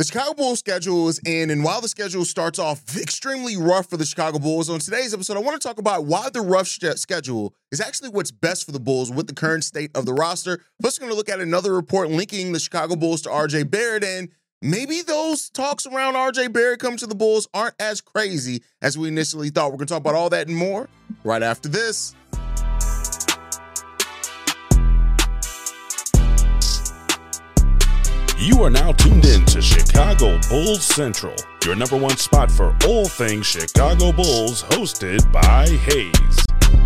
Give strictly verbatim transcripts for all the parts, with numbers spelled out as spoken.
The Chicago Bulls schedule is in, and while the schedule starts off extremely rough for the Chicago Bulls, on today's episode, I want to talk about why the rough sh- schedule is actually what's best for the Bulls with the current state of the roster. Plus, we're going to look at another report linking the Chicago Bulls to R J Barrett, and maybe those talks around R J Barrett coming to the Bulls aren't as crazy as we initially thought. We're going to talk about all that and more right after this. You are now tuned in to Chicago Bulls Central, your number one spot for all things Chicago Bulls, hosted by Hayes.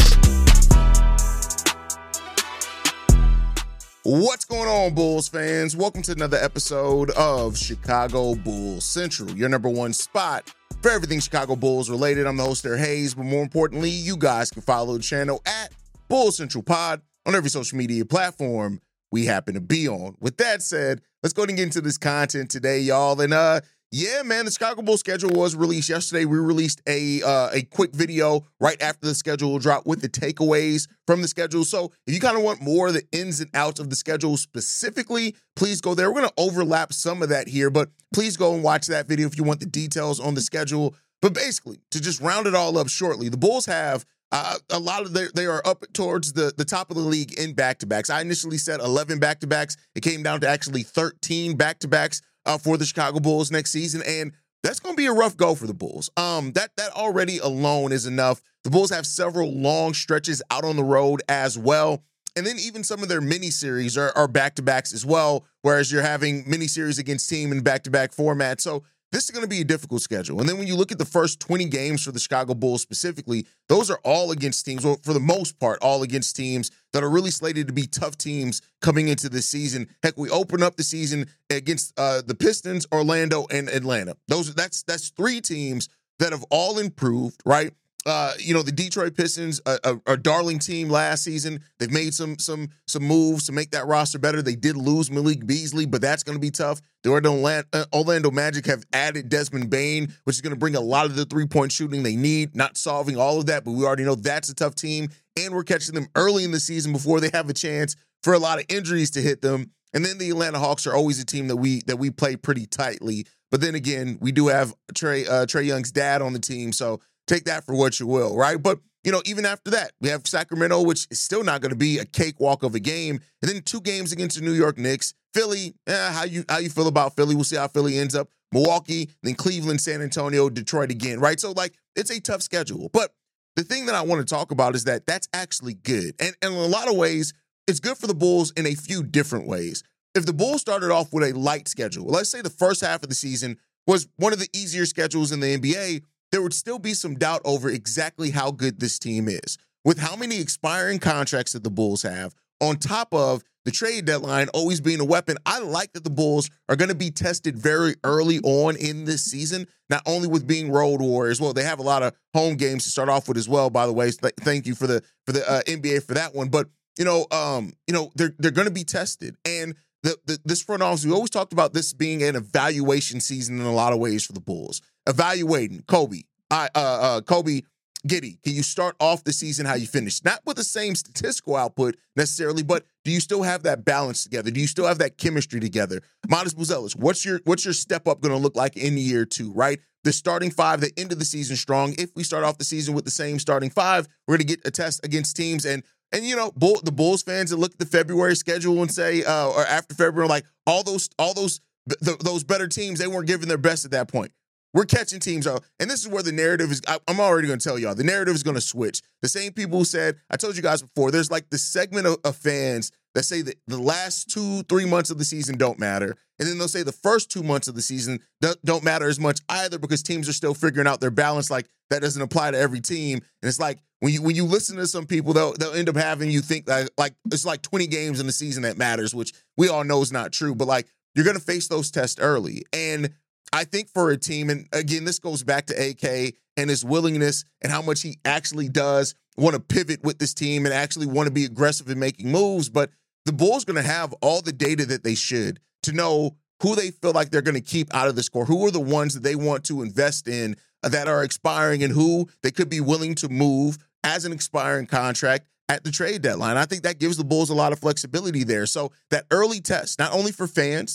What's going on, Bulls fans? Welcome to another episode of Chicago Bulls Central, your number one spot for everything Chicago Bulls related. I'm the host there, Hayes, but more importantly, you guys can follow the channel at Bulls Central Pod on every social media platform we happen to be on. With that said, let's go and get into this content today, y'all. And uh, yeah, man, the Chicago Bulls schedule was released yesterday. We released a uh, a quick video right after the schedule dropped with the takeaways from the schedule. So if you kind of want more of the ins and outs of the schedule specifically, please go there. We're going to overlap some of that here, but please go and watch that video if you want the details on the schedule. But basically, to just round it all up shortly, the Bulls have Uh, a lot of their, they are up towards the, the top of the league in back-to-backs. I initially said eleven back-to-backs. It came down to actually thirteen back-to-backs uh, for the Chicago Bulls next season, and that's going to be a rough go for the Bulls. Um, that that already alone is enough. The Bulls have several long stretches out on the road as well, and then even some of their mini-series are, are back-to-backs as well, whereas you're having mini-series against team in back-to-back format. So this is going to be a difficult schedule. And then when you look at the first twenty games for the Chicago Bulls specifically, those are all against teams, well, for the most part, all against teams that are really slated to be tough teams coming into this season. Heck, we open up the season against uh, the Pistons, Orlando, and Atlanta. Those that's that's three teams that have all improved, right? Uh, you know, the Detroit Pistons, a, a, a darling team last season. They've made some some some moves to make that roster better. They did lose Malik Beasley, but that's going to be tough. The Orlando, Orlando Magic have added Desmond Bane, which is going to bring a lot of the three-point shooting they need. Not solving all of that, but we already know that's a tough team. And we're catching them early in the season before they have a chance for a lot of injuries to hit them. And then the Atlanta Hawks are always a team that we that we play pretty tightly. But then again, we do have Trae uh, Trae Young's dad on the team, so take that for what you will, right? But, you know, even after that, we have Sacramento, which is still not going to be a cakewalk of a game. And then two games against the New York Knicks. Philly, eh, how you how you feel about Philly? We'll see how Philly ends up. Milwaukee, then Cleveland, San Antonio, Detroit again, right? So, like, it's a tough schedule. But the thing that I want to talk about is that that's actually good. And, and in a lot of ways, it's good for the Bulls in a few different ways. If the Bulls started off with a light schedule, let's say the first half of the season was one of the easier schedules in the N B A, there would still be some doubt over exactly how good this team is. With how many expiring contracts that the Bulls have, on top of the trade deadline always being a weapon, I like that the Bulls are going to be tested very early on in this season, not only with being road warriors. Well, they have a lot of home games to start off with as well, by the way. So thank you for the for the uh, N B A for that one. But, you know, um, you know, they're they're going to be tested. And the, the, this front office, we always talked about this being an evaluation season in a lot of ways for the Bulls. Evaluating Kobe, I, uh, uh, Kobe, Giddey. Can you start off the season how you finish? Not with the same statistical output necessarily, but do you still have that balance together? Do you still have that chemistry together? Modest Buzelis, what's your what's your step up going to look like in year two, right? The starting five, the end of the season strong. If we start off the season with the same starting five, we're going to get a test against teams. And, and you know, Bull, the Bulls fans that look at the February schedule and say, uh, or after February, like all those, all those, th- those better teams, they weren't giving their best at that point. We're catching teams out. And this is where the narrative is. I, I'm already going to tell y'all. The narrative is going to switch. The same people who said, I told you guys before, there's like the segment of, of fans that say that the last two, three months of the season don't matter. And then they'll say the first two months of the season don't, don't matter as much either because teams are still figuring out their balance. Like that doesn't apply to every team. And it's like when you when you listen to some people, they'll, they'll end up having you think that like it's like twenty games in the season that matters, which we all know is not true. But like you're going to face those tests early. And I think for a team, and again, this goes back to A K and his willingness and how much he actually does want to pivot with this team and actually want to be aggressive in making moves. But the Bulls going to have all the data that they should to know who they feel like they're going to keep out of the score, who are the ones that they want to invest in that are expiring and who they could be willing to move as an expiring contract at the trade deadline. I think that gives the Bulls a lot of flexibility there. So that early test, not only for fans that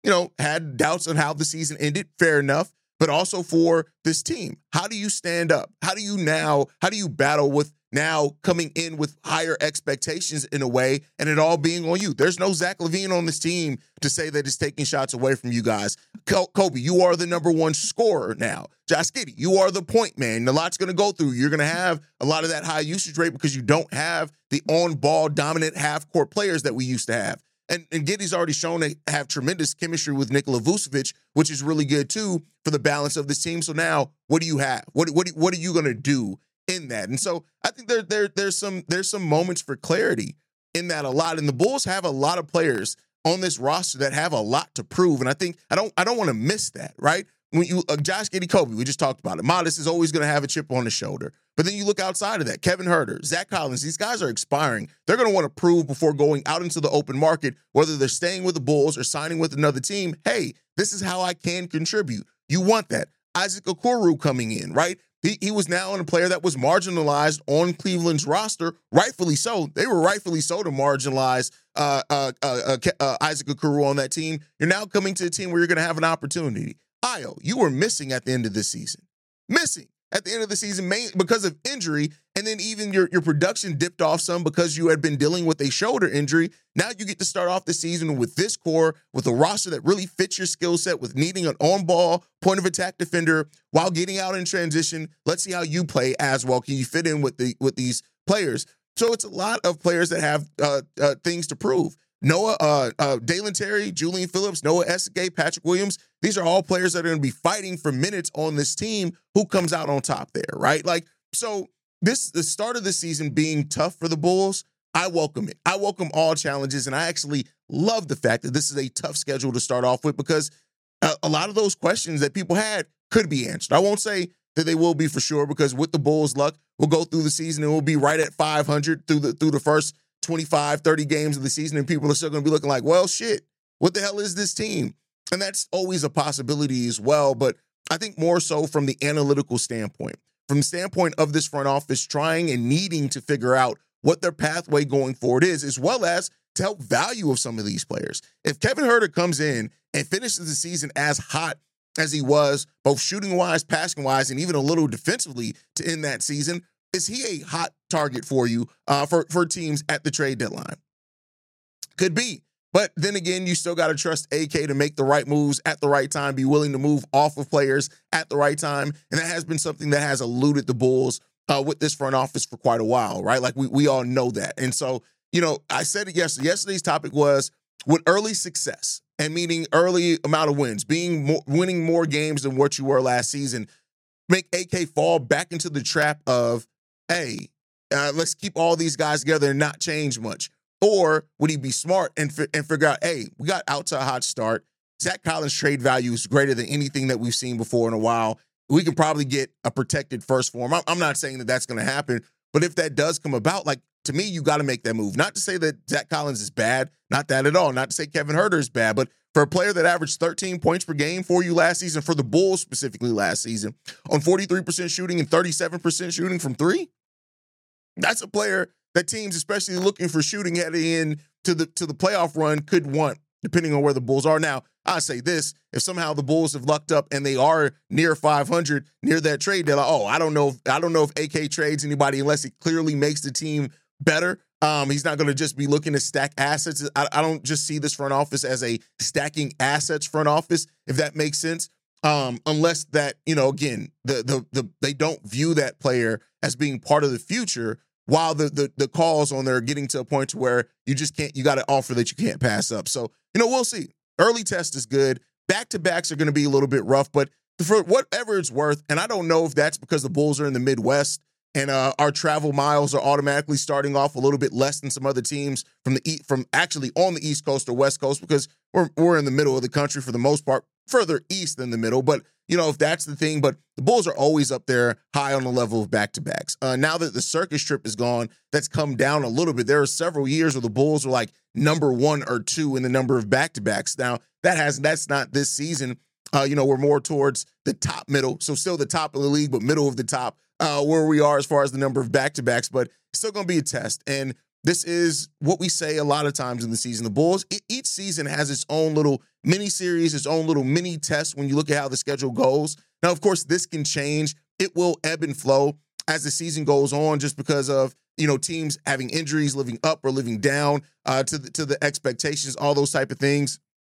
you know, had doubts on how the season ended. Fair enough. But also for this team, how do you stand up? How do you now, how do you battle with now coming in with higher expectations in a way and it all being on you? There's no Zach LaVine on this team to say that it's taking shots away from you guys. Kobe, you are the number one scorer now. Josh Giddey, you are the point man. A lot's going to go through. You're going to have a lot of that high usage rate because you don't have the on-ball dominant half-court players that we used to have. And, and Giddey's already shown to have tremendous chemistry with Nikola Vucevic, which is really good, too, for the balance of this team. So now, what do you have? What, what, what are you going to do in that? And so I think there, there, there's some there's some moments for clarity in that a lot. And the Bulls have a lot of players on this roster that have a lot to prove. And I think I don't I don't want to miss that, right? When you uh, Josh Giddey, Kobe, we just talked about it. Modest is always going to have a chip on his shoulder. But then you look outside of that, Kevin Huerter, Zach Collins, these guys are expiring. They're going to want to prove before going out into the open market, whether they're staying with the Bulls or signing with another team, hey, this is how I can contribute. You want that. Isaac Okoro coming in, right? He, he was now a player that was marginalized on Cleveland's roster, rightfully so. They were rightfully so to marginalize uh, uh, uh, uh, uh, Isaac Okoro on that team. You're now coming to a team where you're going to have an opportunity. Ayo, you were missing at the end of this season. Missing at the end of the season main, because of injury, and then even your, your production dipped off some because you had been dealing with a shoulder injury. Now you get to start off the season with this core, with a roster that really fits your skill set, with needing an on-ball point-of-attack defender while getting out in transition. Let's see how you play as well. Can you fit in with the with these players? So it's a lot of players that have uh, uh, things to prove. Noah, uh, uh, Dalen Terry, Julian Phillips, Noah Essegay, Patrick Williams. These are all players that are going to be fighting for minutes on this team. Who comes out on top there, right? Like, so this, the start of the season being tough for the Bulls, I welcome it. I welcome all challenges, and I actually love the fact that this is a tough schedule to start off with because a, a lot of those questions that people had could be answered. I won't say that they will be for sure because with the Bulls' luck, we'll go through the season and we'll be right at five hundred through the through the first twenty-five, thirty games of the season, and people are still going to be looking like, well, shit, what the hell is this team? And that's always a possibility as well. But I think more so from the analytical standpoint, from the standpoint of this front office trying and needing to figure out what their pathway going forward is, as well as to help value of some of these players. If Kevin Huerter comes in and finishes the season as hot as he was, both shooting-wise, passing-wise, and even a little defensively to end that season, is he a hot target for you uh, for, for teams at the trade deadline? Could be. But then again, you still got to trust A K to make the right moves at the right time, be willing to move off of players at the right time. And that has been something that has eluded the Bulls uh, with this front office for quite a while, right? Like we, we all know that. And so, you know, I said it yesterday. Yesterday's topic was with early success and meaning early amount of wins, being more, winning more games than what you were last season, make A K fall back into the trap of, hey, uh, let's keep all these guys together and not change much. Or would he be smart and, fi- and figure out, hey, we got out to a hot start. Zach Collins' trade value is greater than anything that we've seen before in a while. We can probably get a protected first for him. I'm, I'm not saying that that's going to happen, but if that does come about, like, to me, you got to make that move. Not to say that Zach Collins is bad, not that at all. Not to say Kevin Huerter is bad, but for a player that averaged thirteen points per game for you last season, for the Bulls specifically last season, on forty-three percent shooting and thirty-seven percent shooting from three, that's a player that teams, especially looking for shooting heading in to the to the playoff run, could want, depending on where the Bulls are. Now, I say this, if somehow the Bulls have lucked up and they are near five hundred, near that trade, they're like, oh, I don't know if, I don't know if A K trades anybody unless it clearly makes the team better. Um, he's not going to just be looking to stack assets. I, I don't just see this front office as a stacking assets front office, if that makes sense. Um, unless that, you know, again, the the the they don't view that player as being part of the future, while the the the calls on there are getting to a point to where you just can't, you got an offer that you can't pass up. So, you know, we'll see. Early test is good. Back-to-backs are going to be a little bit rough, but for whatever it's worth, and I don't know if that's because the Bulls are in the Midwest and uh, our travel miles are automatically starting off a little bit less than some other teams from the e- from actually on the East Coast or West Coast, because we're we're in the middle of the country for the most part, further east than the middle. But, you know, if that's the thing, but the Bulls are always up there high on the level of back-to-backs. Uh, now that the circus trip is gone, that's come down a little bit. There are several years where the Bulls were like number one or two in the number of back-to-backs. Now, that has that's not this season. Uh, you know, we're more towards the top middle, so still the top of the league, but middle of the top uh, where we are as far as the number of back-to-backs, but it's still going to be a test. And this is what we say a lot of times in the season. The Bulls, e- each season has its own little mini series, its own little mini test when you look at how the schedule goes. Now, of course, this can change. It will ebb and flow as the season goes on just because of, you know, teams having injuries, living up or living down uh, to the, to the expectations, all those type of things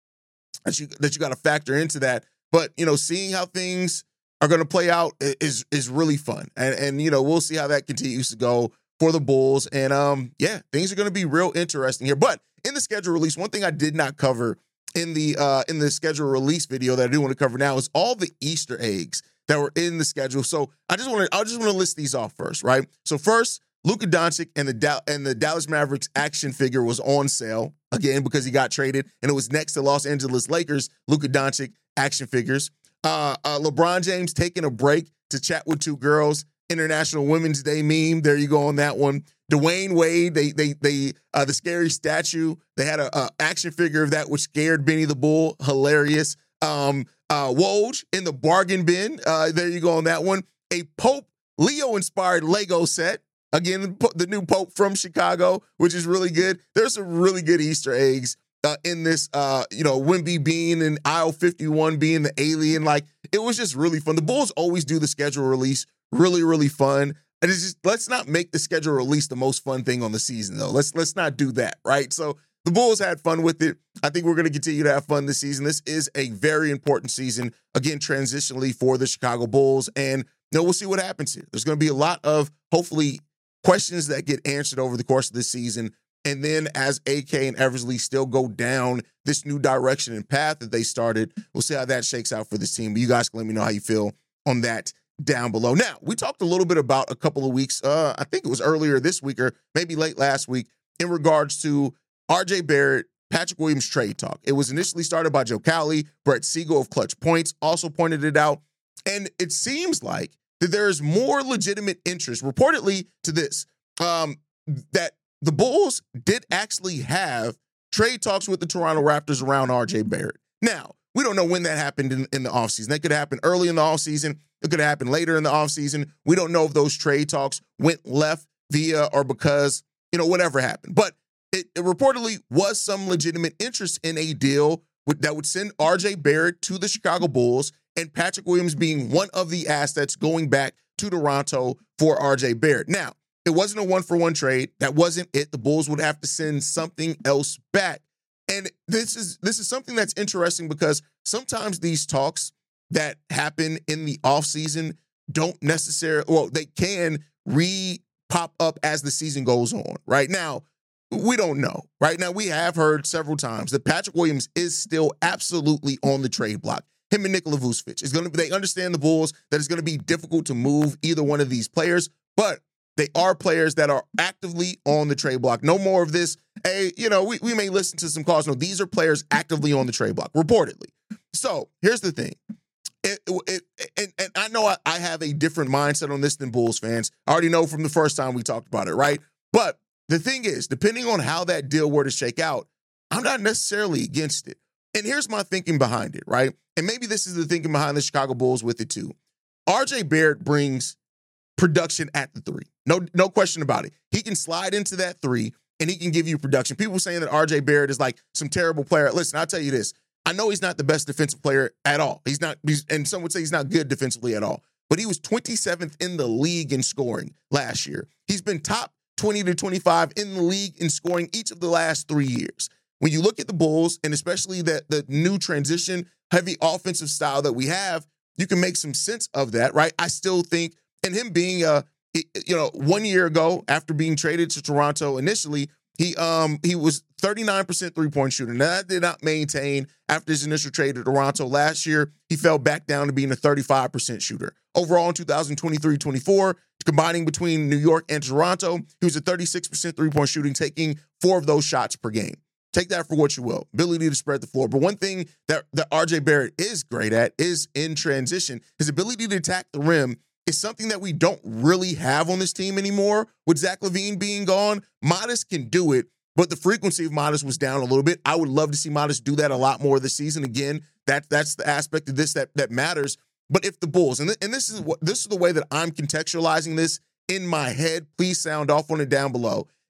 that you, that you got to factor into that. But, you know, seeing how things are going to play out is, is really fun. And, and, you know, we'll see how that continues to go for the Bulls. And, um, yeah, things are going to be real interesting here. But in the schedule release, one thing I did not cover in the uh, in the schedule release video that I do want to cover now is all the Easter eggs that were in the schedule. So I just want to I just want to list these off first, right? So first, Luka Doncic and the da- and the Dallas Mavericks action figure was on sale again because he got traded, and it was next to Los Angeles Lakers Luka Doncic action figures. Uh, uh, LeBron James taking a break to chat with two girls. International Women's Day meme. There you go on that one. Dwayne Wade, they they they uh, the scary statue. They had a, a action figure of that which scared Benny the Bull. Hilarious. Um, uh, Woj in the bargain bin. Uh, there you go on that one. A Pope Leo inspired Lego set. Again, the new Pope from Chicago, which is really good. There's some really good Easter eggs uh, in this. Uh, you know, Wemby being in aisle fifty-one, being the alien. Like, it was just really fun. The Bulls always do the schedule release really, really fun. And it's just, let's not make the schedule release the most fun thing on the season, though. Let's let's not do that, right? So the Bulls had fun with it. I think we're going to continue to have fun this season. This is a very important season, again, transitionally for the Chicago Bulls. And you know, we'll see what happens here. There's going to be a lot of, hopefully, questions that get answered over the course of this season. And then as A K and Eversley still go down this new direction and path that they started, we'll see how that shakes out for this team. But you guys can let me know how you feel on that down below. Now, we talked a little bit about a couple of weeks, uh, I think it was earlier this week or maybe late last week, in regards to R J Barrett, Patrick Williams trade talk. It was initially started by Joe Cowley. Brett Siegel of Clutch Points also pointed it out. And it seems like that there's more legitimate interest, reportedly, to this, um, that the Bulls did actually have trade talks with the Toronto Raptors around R J Barrett. Now, we don't know when that happened in, in the offseason. That could happen early in the offseason. It could happen later in the offseason. We don't know if those trade talks went left via or because, you know, whatever happened. But it, it reportedly was some legitimate interest in a deal with, that would send R J Barrett to the Chicago Bulls, and Patrick Williams being one of the assets going back to Toronto for R J Barrett. Now, it wasn't a one-for-one trade. That wasn't it. The Bulls would have to send something else back. And this is this is something that's interesting because sometimes these talks that happen in the offseason don't necessarily, well, they can re-pop up as the season goes on. Right now, we don't know. Right now, we have heard several times that Patrick Williams is still absolutely on the trade block. Him and Nikola Vucevic is going to. They understand the Bulls that it's going to be difficult to move either one of these players, but they are players that are actively on the trade block. No more of this. Hey, you know, we, we may listen to some calls. No, these are players actively on the trade block, reportedly. So here's the thing. It, it, it, and, and I know I, I have a different mindset on this than Bulls fans. I already know from the first time we talked about it, right? But the thing is, depending on how that deal were to shake out, I'm not necessarily against it. And here's my thinking behind it, right? And maybe this is the thinking behind the Chicago Bulls with it too. R J Barrett brings production at the three. No, no question about it. He can slide into that three and he can give you production. People saying that R J Barrett is like some terrible player. Listen, I'll tell you this. I know he's not the best defensive player at all. He's not, he's, and some would say he's not good defensively at all. But he was twenty-seventh in the league in scoring last year. He's been top twenty to twenty-five in the league in scoring each of the last three years. When you look at the Bulls, and especially that the new transition, heavy offensive style that we have, you can make some sense of that, right? I still think, and him being, a, you know, one year ago after being traded to Toronto initially, he um he was thirty-nine percent three-point shooter. Now, that did not maintain after his initial trade to Toronto last year. He fell back down to being a thirty-five percent shooter. Overall, in two thousand twenty-three twenty-four, combining between New York and Toronto, he was a thirty-six percent three-point shooting, taking four of those shots per game. Take that for what you will. Ability to spread the floor. But one thing that, that R J Barrett is great at is in transition. His ability to attack the rim is something that we don't really have on this team anymore. With Zach LaVine being gone, Modest can do it, but the frequency of Modest was down a little bit. I would love to see Modest do that a lot more this season. Again, that, that's the aspect of this that, that matters. But if the Bulls, and, th- and this is what this is the way that I'm contextualizing this in my head, please sound off on it down below,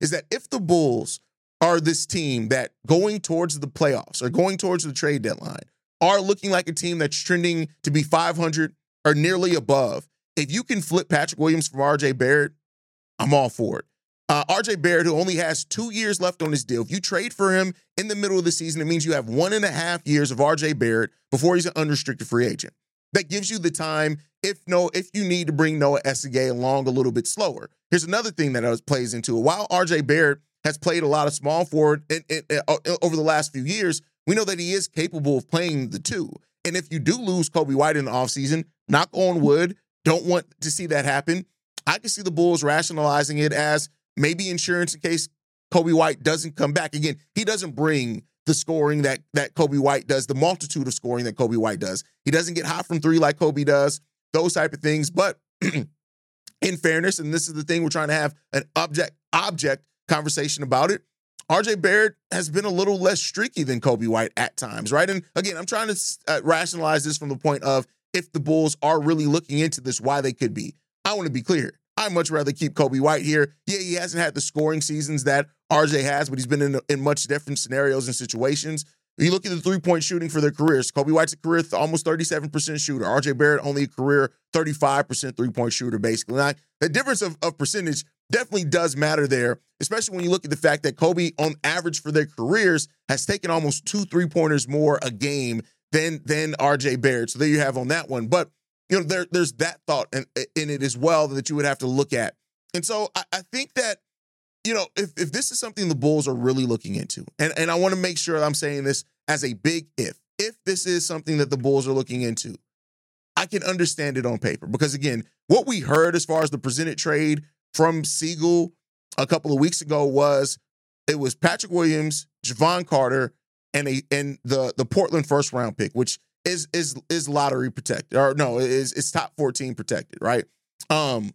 is that if the Bulls are this team that going towards the playoffs or going towards the trade deadline are looking like a team that's trending to be five hundred or nearly above, if you can flip Patrick Williams from R J Barrett, I'm all for it. Uh, R J Barrett, who only has two years left on his deal, if you trade for him in the middle of the season, it means you have one and a half years of R J Barrett before he's an unrestricted free agent. That gives you the time if no, if you need to bring Noah Essegay along a little bit slower. Here's another thing that plays into it. While R J Barrett has played a lot of small forward in, in, in, uh, over the last few years, we know that he is capable of playing the two. And if you do lose Coby White in the offseason, knock on wood, don't want to see that happen. I can see the Bulls rationalizing it as maybe insurance in case Coby White doesn't come back. Again, he doesn't bring the scoring that, that Coby White does, the multitude of scoring that Coby White does. He doesn't get hot from three like Coby does, those type of things. But in fairness, and this is the thing, we're trying to have an object object conversation about it, R J Barrett has been a little less streaky than Coby White at times, right? And again, I'm trying to uh, rationalize this from the point of if the Bulls are really looking into this, why they could be. I want to be clear. I'd much rather keep Coby White here. Yeah, he hasn't had the scoring seasons that R J has, but he's been in, in much different scenarios and situations. You look at the three-point shooting for their careers. Coby White's a career th- almost thirty-seven percent shooter. R J Barrett only a career thirty-five percent three-point shooter, basically. Now, the difference of, of percentage definitely does matter there, especially when you look at the fact that Coby, on average for their careers, has taken almost two three-pointers more a game than, than R J Barrett. So there you have on that one. But you know, there, there's that thought in, in it as well that you would have to look at. And so I, I think that, you know, if, if this is something the Bulls are really looking into, and, and I want to make sure I'm saying this as a big if, if this is something that the Bulls are looking into, I can understand it on paper. Because, again, what we heard as far as the presented trade from Siegel a couple of weeks ago was it was Patrick Williams, Javon Carter, and a and the, the Portland first round pick, which is is is lottery protected, or no, is it's top fourteen protected, right? Um,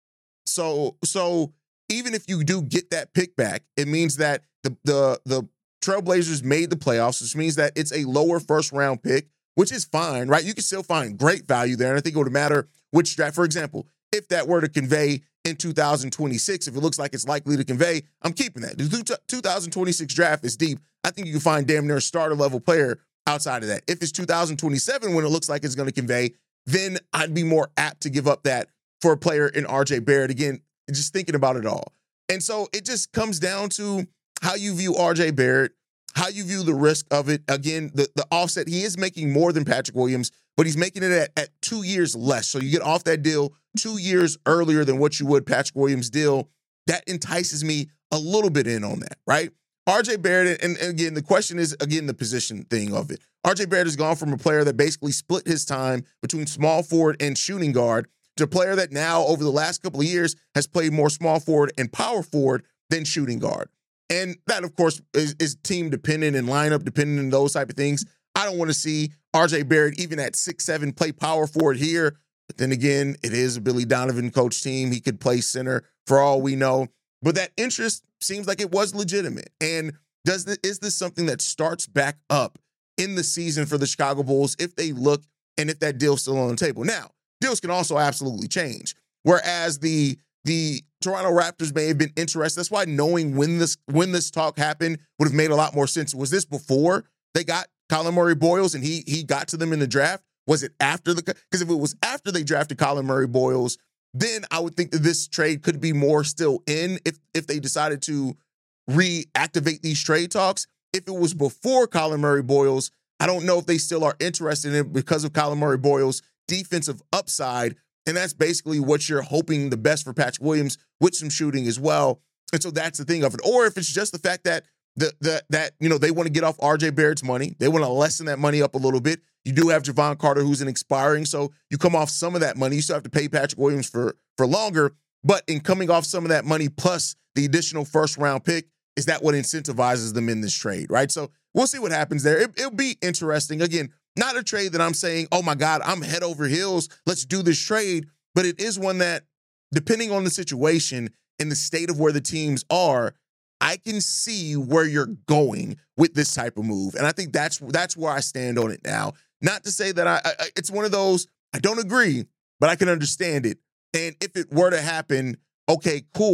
so so even if you do get that pick back, it means that the the the Trailblazers made the playoffs, which means that it's a lower first round pick, which is fine, right? You can still find great value there, and I think it would matter which draft. For example, if that were to convey in two thousand twenty-six, if it looks like it's likely to convey, I'm keeping that. The two thousand twenty-six draft is deep. I think you can find damn near a starter level player outside of that. If it's two thousand twenty-seven when it looks like it's going to convey, then I'd be more apt to give up that for a player in R J Barrett. Again, just thinking about it all. And so it just comes down to how you view R J Barrett, how you view the risk of it. Again, the, the offset, he is making more than Patrick Williams, but he's making it at, at two years less. So you get off that deal two years earlier than what you would Patrick Williams' deal. That entices me a little bit in on that, right? R J Barrett, and, and again, the question is, again, the position thing of it. R J Barrett has gone from a player that basically split his time between small forward and shooting guard to a player that now, over the last couple of years, has played more small forward and power forward than shooting guard. And that, of course, is, is team dependent and lineup dependent and those type of things. I don't want to see R J Barrett, even at six seven, play power forward here. But then again, it is a Billy Donovan coach team. He could play center for all we know. But that interest seems like it was legitimate. And does this, is this something that starts back up in the season for the Chicago Bulls if they look and if that deal's still on the table? Now, deals can also absolutely change. Whereas the the Toronto Raptors may have been interested. That's why knowing when this when this talk happened would have made a lot more sense. Was this before they got Colin Murray Boyles and he he got to them in the draft? Was it after the – because if it was after they drafted Colin Murray Boyles, then I would think that this trade could be more still in if if they decided to reactivate these trade talks. If it was before Colin Murray Boyles, I don't know if they still are interested in it because of Colin Murray Boyles' defensive upside. And that's basically what you're hoping the best for Patrick Williams with some shooting as well. And so that's the thing of it. Or if it's just the fact that the, the that you know they want to get off R J Barrett's money, they want to lessen that money up a little bit. You do have Javon Carter, who's an expiring, so you come off some of that money. You still have to pay Patrick Williams for for longer, but in coming off some of that money plus the additional first round pick, is that what incentivizes them in this trade, right? So we'll see what happens there. It, it'll be interesting. Again, not a trade that I'm saying, oh my God, I'm head over heels, let's do this trade. But it is one that, depending on the situation and the state of where the teams are, I can see where you're going with this type of move. And I think that's that's where I stand on it now. Not to say that I, I it's one of those, I don't agree, but I can understand it. And if it were to happen, okay, cool.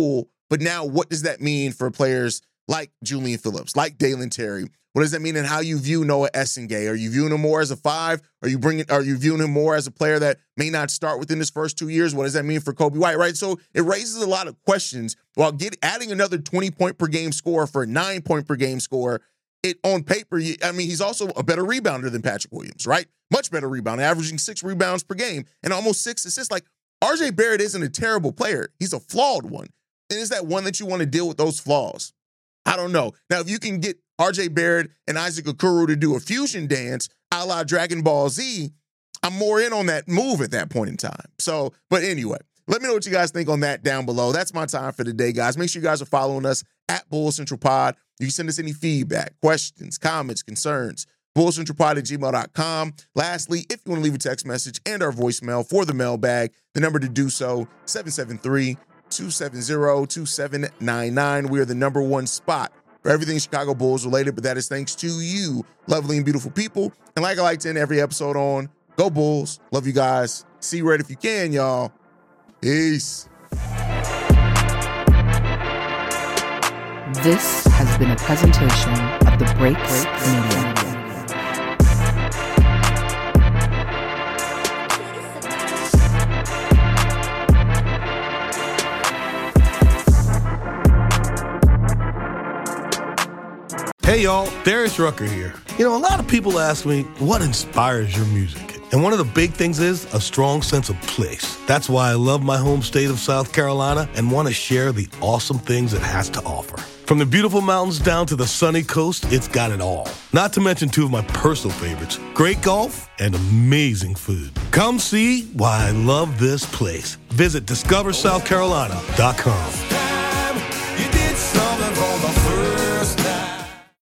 But now what does that mean for players like Julian Phillips, like Dalen Terry? What does that mean in how you view Noah Essengay? Are you viewing him more as a five? Are you bringing? Are you viewing him more as a player that may not start within his first two years? What does that mean for Kobe White, right? So it raises a lot of questions while get, adding another twenty-point per game score for a nine-point per game score. It on paper, I mean, he's also a better rebounder than Patrick Williams, right? Much better rebounder, averaging six rebounds per game and almost six assists. Like, R J Barrett isn't a terrible player. He's a flawed one. And is that one that you want to deal with those flaws? I don't know. Now, if you can get R J Barrett and Isaac Okoro to do a fusion dance a la Dragon Ball Z, I'm more in on that move at that point in time. So, but anyway, let me know what you guys think on that down below. That's my time for today, guys. Make sure you guys are following us at Bull Central Pod. You can send us any feedback, questions, comments, concerns, bull central pod at gmail dot com. Lastly, if you want to leave a text message and our voicemail for the mailbag, the number to do so, seven seven three, two seven zero, two seven nine nine. We are the number one spot for everything Chicago Bulls related, but that is thanks to you, lovely and beautiful people. And like I like to end every episode on, go Bulls. Love you guys. See you right if you can, y'all. Peace. This has been a presentation of the Break Break Media. Hey y'all, Darius Rucker here. You know, a lot of people ask me, what inspires your music? And one of the big things is a strong sense of place. That's why I love my home state of South Carolina and want to share the awesome things it has to offer. From the beautiful mountains down to the sunny coast, it's got it all. Not to mention two of my personal favorites, great golf and amazing food. Come see why I love this place. Visit discover south carolina dot com.